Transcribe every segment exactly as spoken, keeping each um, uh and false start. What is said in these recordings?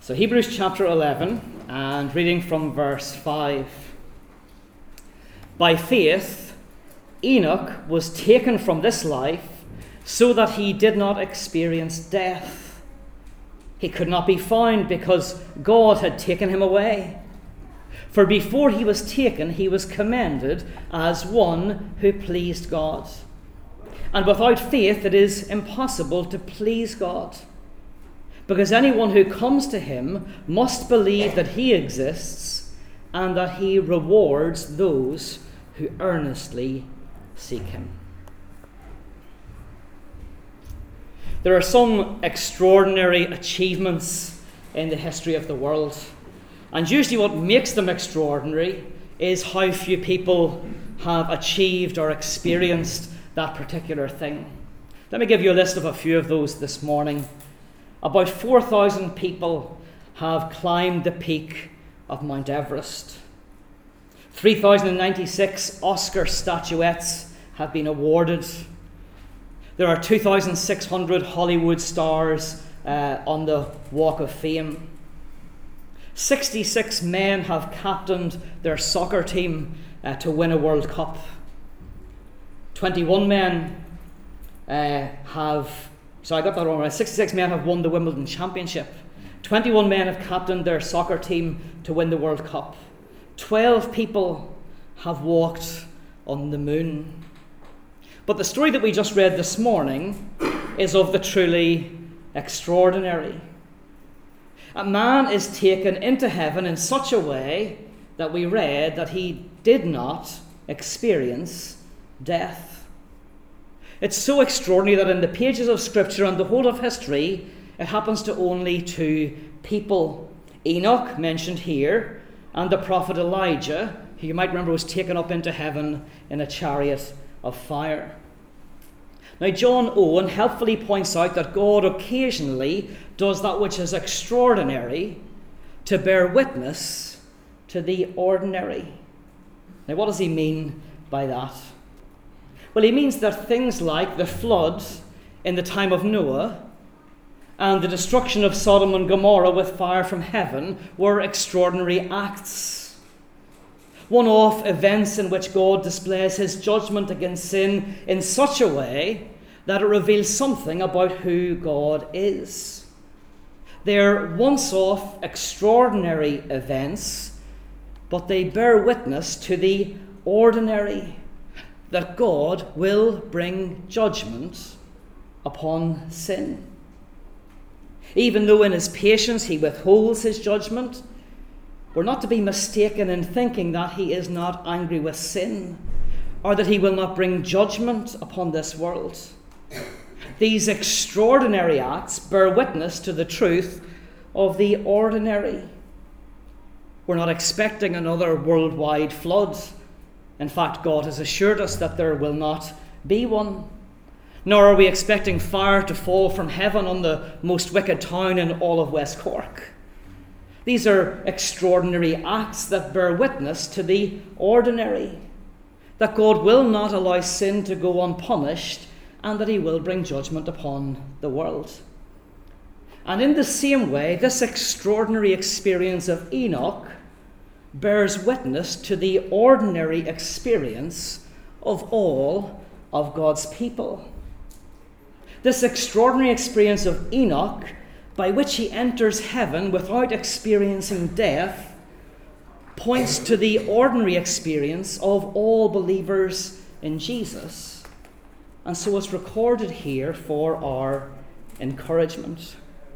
So Hebrews chapter eleven, and reading from verse five. By faith, Enoch was taken from this life so that he did not experience death. He could not be found because God had taken him away. For before he was taken, he was commended as one who pleased God. And without faith, it is impossible to please God, because anyone who comes to him must believe that he exists and that he rewards those who earnestly seek him. There are some extraordinary achievements in the history of the world, and usually what makes them extraordinary is how few people have achieved or experienced that particular thing. Let me give you a list of a few of those this morning. About four thousand people have climbed the peak of Mount Everest. three thousand ninety-six Oscar statuettes have been awarded. There are two thousand six hundred Hollywood stars uh, on the Walk of Fame. sixty-six men have captained their soccer team uh, to win a World Cup. twenty-one men uh, have... So I got that wrong. sixty-six men have won the Wimbledon Championship. twenty-one men have captained their soccer team to win the World Cup. twelve people have walked on the moon. But the story that we just read this morning is of the truly extraordinary. A man is taken into heaven in such a way that we read that he did not experience death. It's so extraordinary that in the pages of Scripture and the whole of history, it happens to only two people. Enoch, mentioned here, and the prophet Elijah, who you might remember was taken up into heaven in a chariot of fire. Now, John Owen helpfully points out that God occasionally does that which is extraordinary to bear witness to the ordinary. Now, what does he mean by that? Well, he means that things like the flood in the time of Noah and the destruction of Sodom and Gomorrah with fire from heaven were extraordinary acts. One-off events in which God displays his judgment against sin in such a way that it reveals something about who God is. They're once-off extraordinary events, but they bear witness to the ordinary, that God will bring judgment upon sin. Even though in his patience he withholds his judgment, we're not to be mistaken in thinking that he is not angry with sin, or that he will not bring judgment upon this world. These extraordinary acts bear witness to the truth of the ordinary. We're not expecting another worldwide flood. In fact, God has assured us that there will not be one. Nor are we expecting fire to fall from heaven on the most wicked town in all of West Cork. These are extraordinary acts that bear witness to the ordinary, that God will not allow sin to go unpunished, and that he will bring judgment upon the world. And in the same way, this extraordinary experience of Enoch bears witness to the ordinary experience of all of God's people. This extraordinary experience of Enoch, by which he enters heaven without experiencing death, points to the ordinary experience of all believers in Jesus. And so it's recorded here for our encouragement.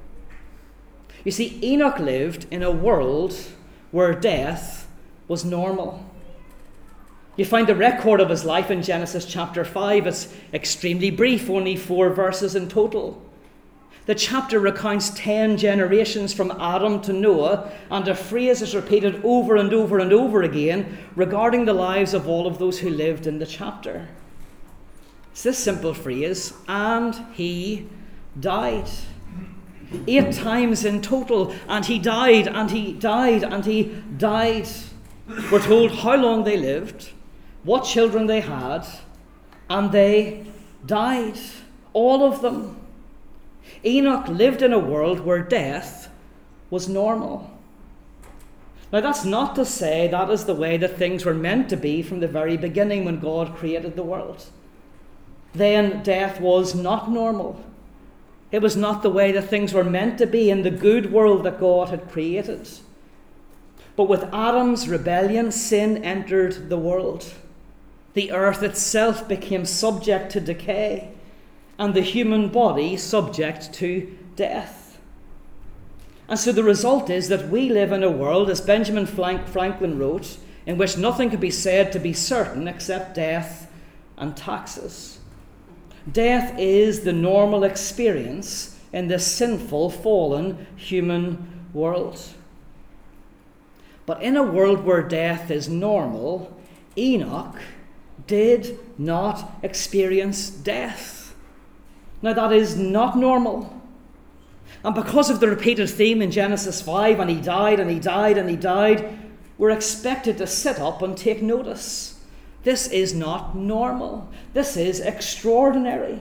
You see, Enoch lived in a world where death was normal. You find the record of his life in Genesis chapter five. It's extremely brief, only four verses in total. The chapter recounts ten generations from Adam to Noah, and a phrase is repeated over and over and over again regarding the lives of all of those who lived in the chapter. It's this simple phrase, and he died. Eight times in total, and he died, and he died, and he died. We're told how long they lived, what children they had, and they died. All of them. Enoch lived in a world where death was normal. Now, that's not to say that is the way that things were meant to be from the very beginning when God created the world. Then death was not normal. It was not the way that things were meant to be in the good world that God had created. But with Adam's rebellion, sin entered the world. The earth itself became subject to decay, and the human body subject to death. And so the result is that we live in a world, as Benjamin Franklin wrote, in which nothing can be said to be certain except death and taxes. Death is the normal experience in this sinful, fallen human world. But in a world where death is normal, Enoch did not experience death. Now that is not normal. And because of the repeated theme in Genesis five, and he died, and he died, and he died, we're expected to sit up and take notice. This is not normal. This is extraordinary.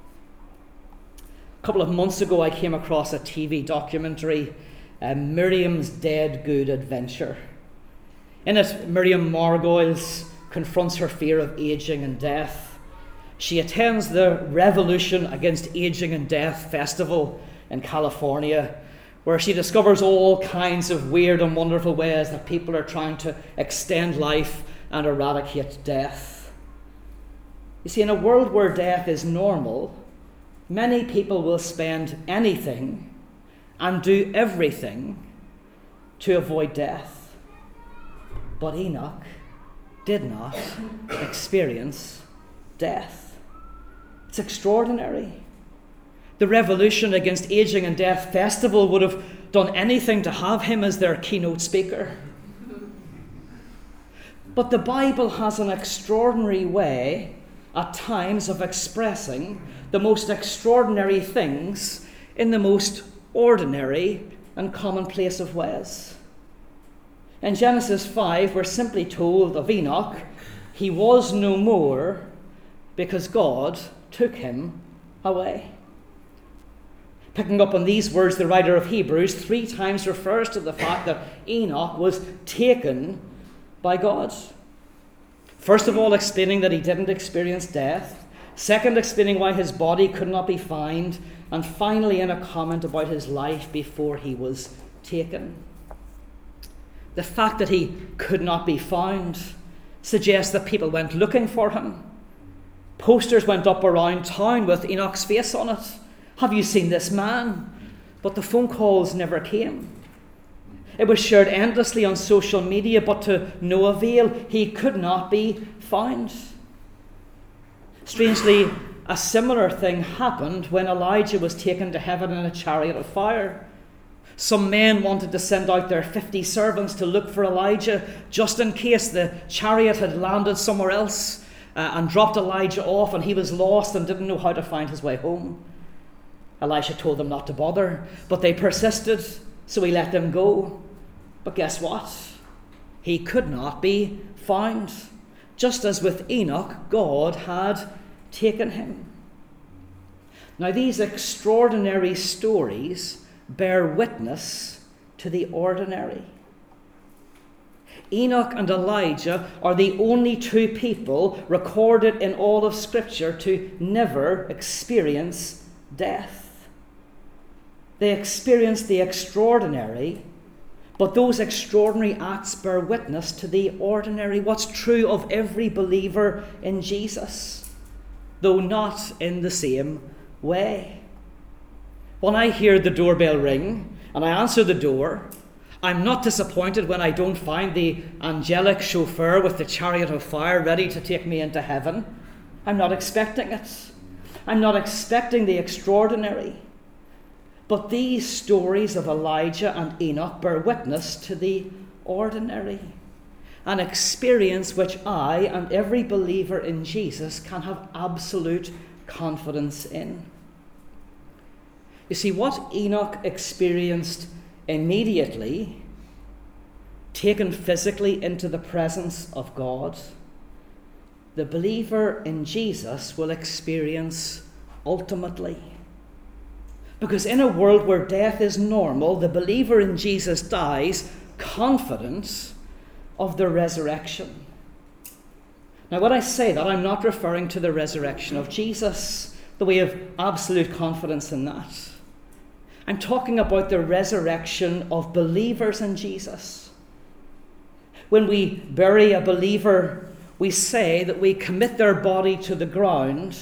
A couple of months ago, I came across a T V documentary, uh, Miriam's Dead Good Adventure. In it, Miriam Margolyes confronts her fear of aging and death. She attends the Revolution Against Aging and Death festival in California, where she discovers all kinds of weird and wonderful ways that people are trying to extend life and eradicate death. You see, in a world where death is normal, many people will spend anything and do everything to avoid death. But Enoch did not experience death. It's extraordinary. The Revolution Against Aging and Death festival would have done anything to have him as their keynote speaker. But the Bible has an extraordinary way at times of expressing the most extraordinary things in the most ordinary and commonplace of ways. In Genesis five, we're simply told of Enoch, he was no more because God took him away. Picking up on these words, the writer of Hebrews three times refers to the fact that Enoch was taken by God. First of all, explaining that he didn't experience death. Second, explaining why his body could not be found. And finally, in a comment about his life before he was taken. The fact that he could not be found suggests that people went looking for him. Posters went up around town with Enoch's face on it. Have you seen this man? But the phone calls never came. It was shared endlessly on social media, but to no avail. He could not be found. Strangely, a similar thing happened when Elijah was taken to heaven in a chariot of fire. Some men wanted to send out their fifty servants to look for Elijah, just in case the chariot had landed somewhere else uh, and dropped Elijah off and he was lost and didn't know how to find his way home. Elisha told them not to bother, but they persisted, so he let them go. But guess what? He could not be found. Just as with Enoch, God had taken him. Now, these extraordinary stories bear witness to the ordinary. Enoch and Elijah are the only two people recorded in all of Scripture to never experience death. They experienced the extraordinary, but those extraordinary acts bear witness to the ordinary, what's true of every believer in Jesus, though not in the same way. When I hear the doorbell ring and I answer the door, I'm not disappointed when I don't find the angelic chauffeur with the chariot of fire ready to take me into heaven. I'm not expecting it. I'm not expecting the extraordinary. But these stories of Elijah and Enoch bear witness to the ordinary, an experience which I and every believer in Jesus can have absolute confidence in. You see, what Enoch experienced immediately, taken physically into the presence of God, the believer in Jesus will experience ultimately. Because in a world where death is normal, the believer in Jesus dies confident of the resurrection. Now, when I say that, I'm not referring to the resurrection of Jesus, though we have absolute confidence in that. I'm talking about the resurrection of believers in Jesus. When we bury a believer, we say that we commit their body to the ground,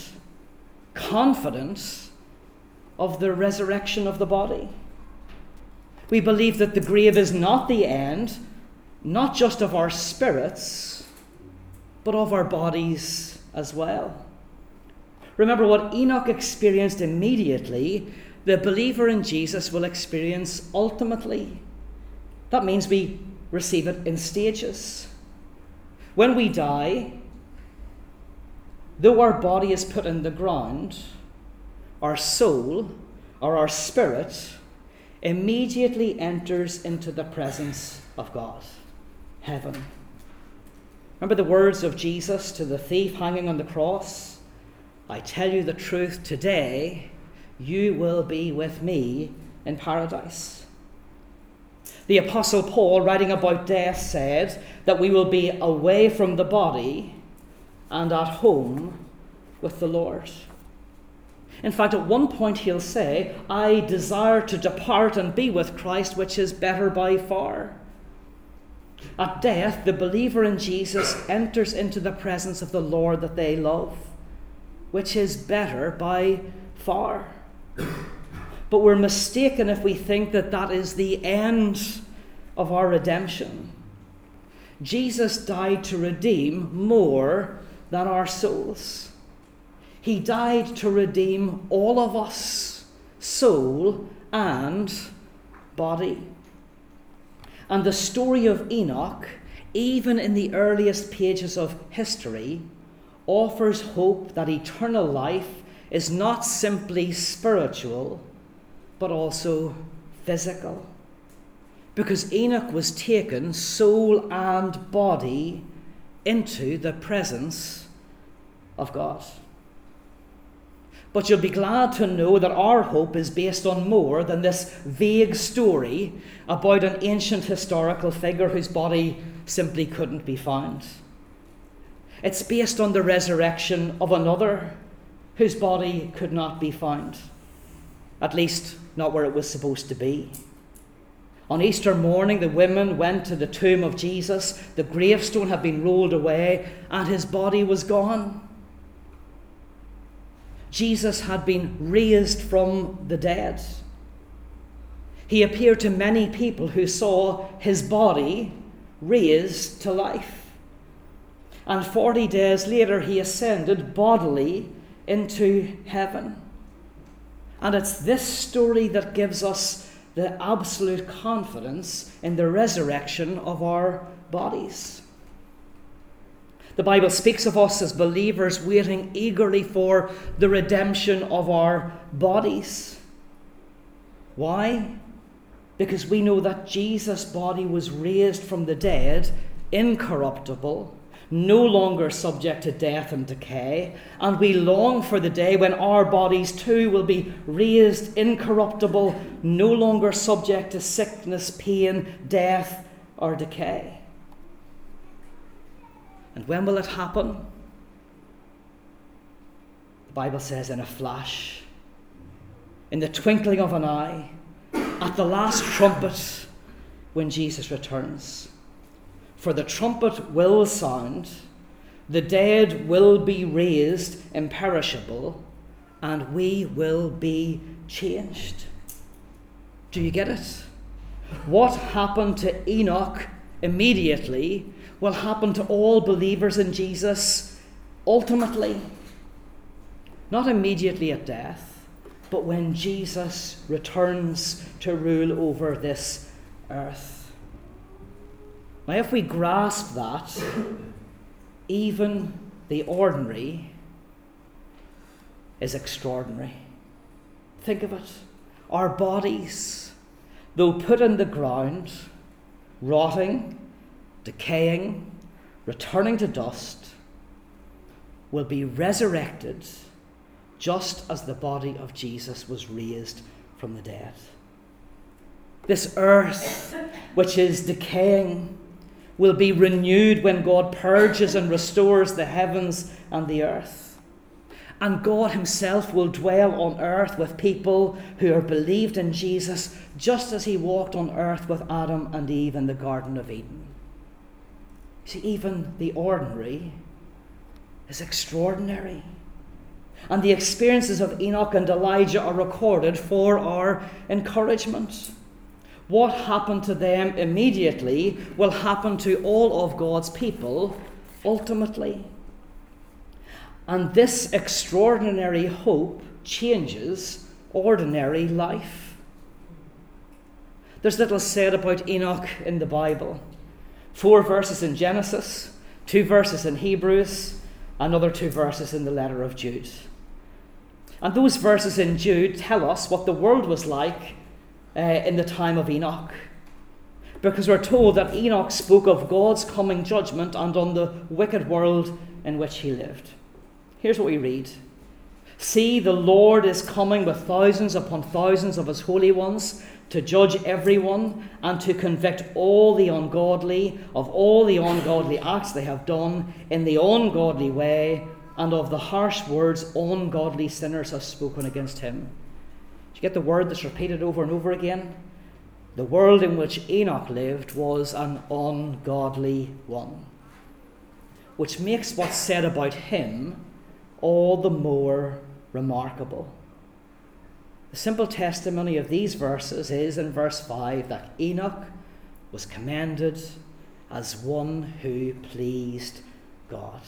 confident of the resurrection of the body. We believe that the grave is not the end, not just of our spirits, but of our bodies as well. Remember, what Enoch experienced immediately, the believer in Jesus will experience ultimately. That means we receive it in stages. When we die, though our body is put in the ground, our soul, or our spirit, immediately enters into the presence of God, heaven. Remember the words of Jesus to the thief hanging on the cross? I tell you the truth, today you will be with me in paradise. The Apostle Paul, writing about death, said that we will be away from the body and at home with the Lord. In fact, at one point he'll say, I desire to depart and be with Christ, which is better by far. At death, the believer in Jesus enters into the presence of the Lord that they love, which is better by far. But we're mistaken if we think that that is the end of our redemption. Jesus died to redeem more than our souls. He died to redeem all of us, soul and body. And the story of Enoch, even in the earliest pages of history, offers hope that eternal life is not simply spiritual, but also physical. Because Enoch was taken, soul and body, into the presence of God. But you'll be glad to know that our hope is based on more than this vague story about an ancient historical figure whose body simply couldn't be found. It's based on the resurrection of another whose body could not be found, at least not where it was supposed to be. On Easter morning, the women went to the tomb of Jesus. The gravestone had been rolled away and his body was gone. Jesus had been raised from the dead. He appeared to many people who saw his body raised to life. And forty days later, he ascended bodily into heaven. And it's this story that gives us the absolute confidence in the resurrection of our bodies. The Bible speaks of us as believers waiting eagerly for the redemption of our bodies. Why? Because we know that Jesus' body was raised from the dead, incorruptible, no longer subject to death and decay, and we long for the day when our bodies too will be raised incorruptible, no longer subject to sickness, pain, death, or decay. And when will it happen? The Bible says, in a flash, in the twinkling of an eye, at the last trumpet, when Jesus returns. For the trumpet will sound, the dead will be raised imperishable, and we will be changed. Do you get it? What happened to Enoch immediately will happen to all believers in Jesus ultimately. Not immediately at death, but when Jesus returns to rule over this earth. Now, if we grasp that, even the ordinary is extraordinary. Think of it. Our bodies, though put in the ground, rotting, decaying, returning to dust, will be resurrected just as the body of Jesus was raised from the dead. This earth, which is decaying, will be renewed when God purges and restores the heavens and the earth. And God himself will dwell on earth with people who are believed in Jesus, just as he walked on earth with Adam and Eve in the Garden of Eden. See, even the ordinary is extraordinary. And the experiences of Enoch and Elijah are recorded for our encouragement. What happened to them immediately will happen to all of God's people ultimately. And this extraordinary hope changes ordinary life. There's little said about Enoch in the Bible. Four verses in Genesis, two verses in Hebrews, another two verses in the letter of Jude. And those verses in Jude tell us what the world was like uh, in the time of Enoch. Because we're told that Enoch spoke of God's coming judgment and on the wicked world in which he lived. Here's what we read. See, the Lord is coming with thousands upon thousands of his holy ones to judge everyone and to convict all the ungodly of all the ungodly acts they have done in the ungodly way and of the harsh words ungodly sinners have spoken against him. Do you get the word that's repeated over and over again? The world in which Enoch lived was an ungodly one, which makes what's said about him all the more remarkable. The simple testimony of these verses is in verse five that Enoch was commended as one who pleased God.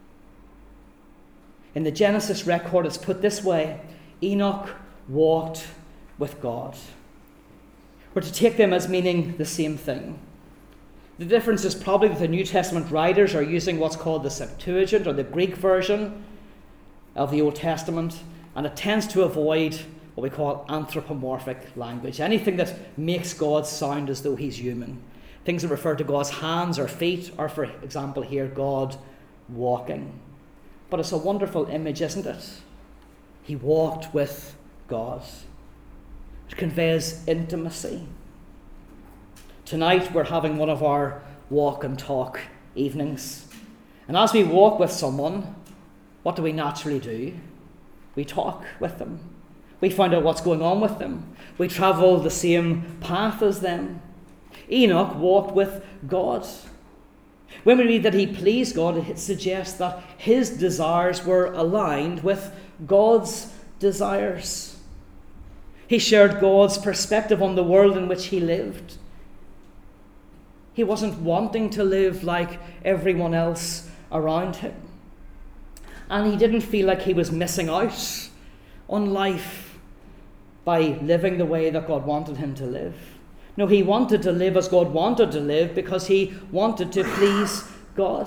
In the Genesis record, it's put this way: Enoch walked with God. We're to take them as meaning the same thing. The difference is probably that the New Testament writers are using what's called the Septuagint, or the Greek version of the Old Testament, and it tends to avoid what we call anthropomorphic language, anything that makes God sound as though he's human. Things that refer to God's hands or feet, or for example here, God walking. But it's a wonderful image, isn't it? He walked with God. It conveys intimacy. Tonight we're having one of our walk and talk evenings. And as we walk with someone, what do we naturally do? We talk with them. We find out what's going on with them. We travel the same path as them. Enoch walked with God. When we read that he pleased God, it suggests that his desires were aligned with God's desires. He shared God's perspective on the world in which he lived. He wasn't wanting to live like everyone else around him. And he didn't feel like he was missing out on life by living the way that God wanted him to live. No, he wanted to live as God wanted to live because he wanted to please God.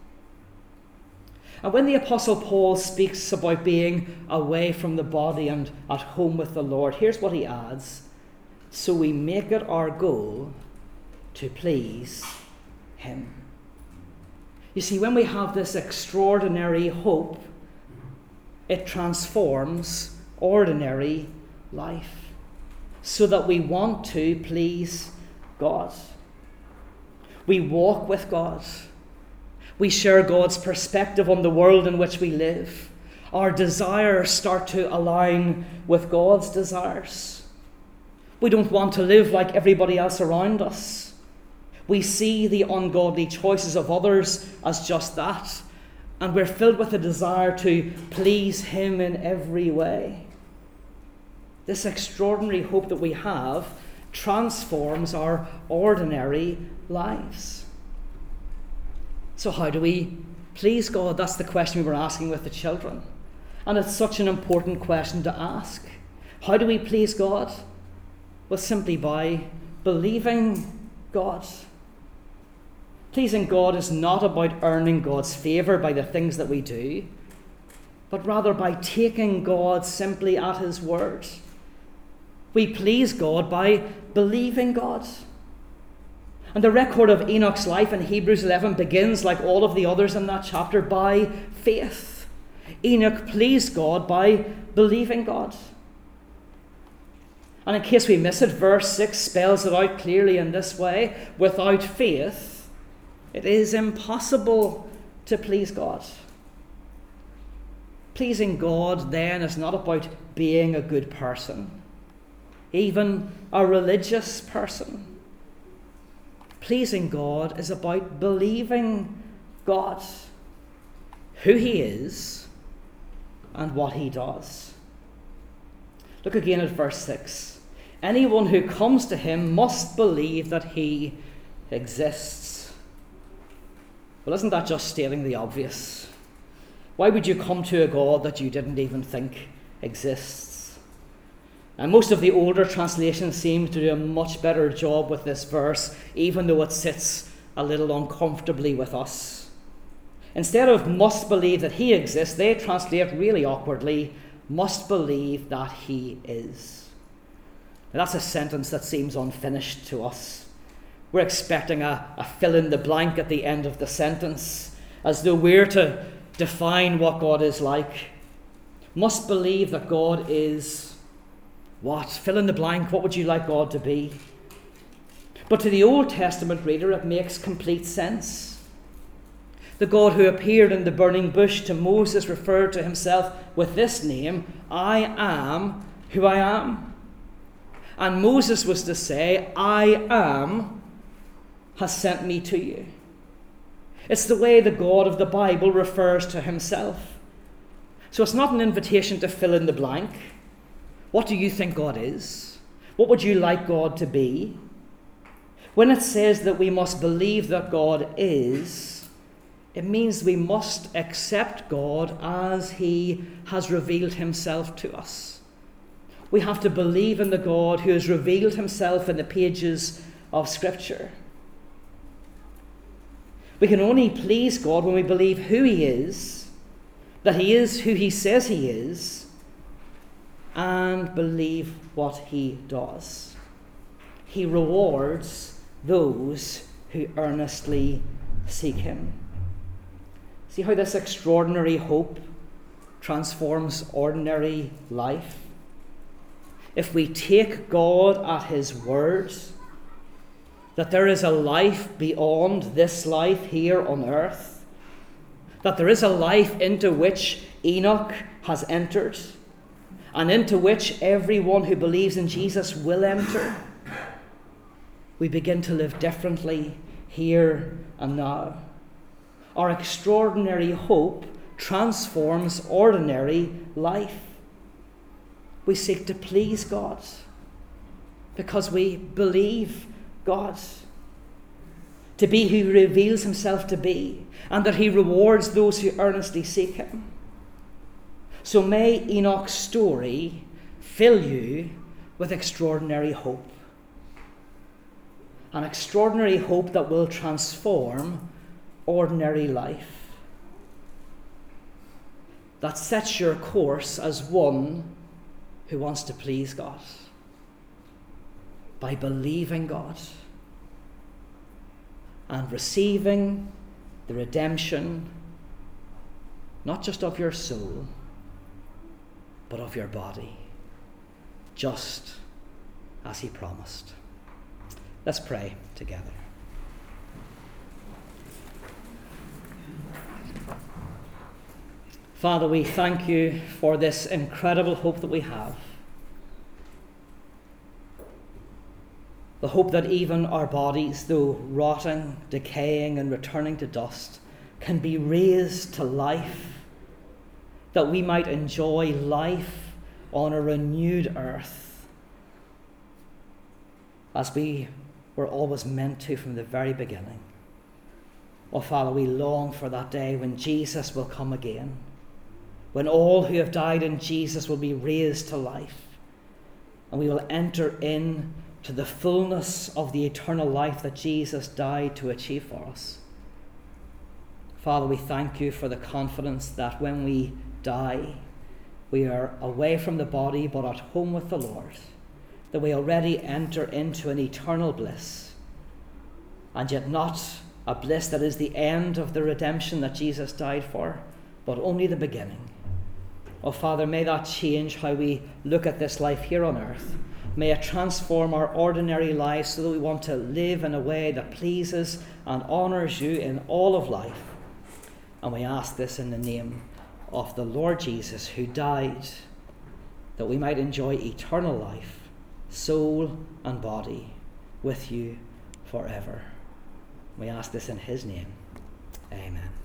And when the Apostle Paul speaks about being away from the body and at home with the Lord, here's what he adds: so we make it our goal to please him. You see, when we have this extraordinary hope, it transforms ordinary life so that we want to please God. We walk with God. We share God's perspective on the world in which we live. Our desires start to align with God's desires. We don't want to live like everybody else around us. We see the ungodly choices of others as just that, and we're filled with a desire to please him in every way. This extraordinary hope that we have transforms our ordinary lives. So how do we please God? That's the question we were asking with the children. And it's such an important question to ask. How do we please God? Well, simply by believing God. Pleasing God is not about earning God's favour by the things that we do, but rather by taking God simply at his word. We please God by believing God. And the record of Enoch's life in Hebrews eleven begins, like all of the others in that chapter, by faith. Enoch pleased God by believing God. And in case we miss it, verse six spells it out clearly in this way. Without faith, it is impossible to please God. Pleasing God, then, is not about being a good person, even a religious person. Pleasing God is about believing God, who he is, and what he does. Look again at verse six. Anyone who comes to him must believe that he exists. Well, isn't that just stating the obvious? Why would you come to a God that you didn't even think exists? And most of the older translations seem to do a much better job with this verse, even though it sits a little uncomfortably with us. Instead of must believe that he exists, they translate really awkwardly, must believe that he is. Now, that's a sentence that seems unfinished to us. We're expecting a, a fill in the blank at the end of the sentence, as though we're to define what God is like. Must believe that God is what? Fill in the blank. What would you like God to be? But to the Old Testament reader, it makes complete sense. The God who appeared in the burning bush to Moses referred to himself with this name, I am who I am. And Moses was to say, I am has sent me to you. It's the way the God of the Bible refers to himself. So it's not an invitation to fill in the blank. What do you think God is? What would you like God to be? When it says that we must believe that God is, it means we must accept God as he has revealed himself to us. We have to believe in the God who has revealed himself in the pages of Scripture. We can only please God when we believe who he is, that he is who he says he is, and believe what he does. He rewards those who earnestly seek him. See how this extraordinary hope transforms ordinary life? If we take God at his word, that there is a life beyond this life here on earth, that there is a life into which Enoch has entered, and into which everyone who believes in Jesus will enter, we begin to live differently here and now. Our extraordinary hope transforms ordinary life. We seek to please God because we believe God to be who he reveals himself to be, and that he rewards those who earnestly seek him. So may Enoch's story fill you with extraordinary hope. An extraordinary hope that will transform ordinary life. That sets your course as one who wants to please God by believing God and receiving the redemption, not just of your soul, but of your body, just as he promised. Let's pray together. Father, we thank you for this incredible hope that we have. The hope that even our bodies, though rotting, decaying, and returning to dust, can be raised to life, that we might enjoy life on a renewed earth, as we were always meant to from the very beginning. Oh, Father, we long for that day when Jesus will come again, when all who have died in Jesus will be raised to life, and we will enter in to the fullness of the eternal life that Jesus died to achieve for us. Father, we thank you for the confidence that when we die, we are away from the body but at home with the Lord, that we already enter into an eternal bliss, and yet not a bliss that is the end of the redemption that Jesus died for, but only the beginning. Oh, Father, may that change how we look at this life here on earth. May it transform our ordinary lives so that we want to live in a way that pleases and honours you in all of life. And we ask this in the name of the Lord Jesus, who died that we might enjoy eternal life, soul and body, with you forever. We ask this in his name. Amen.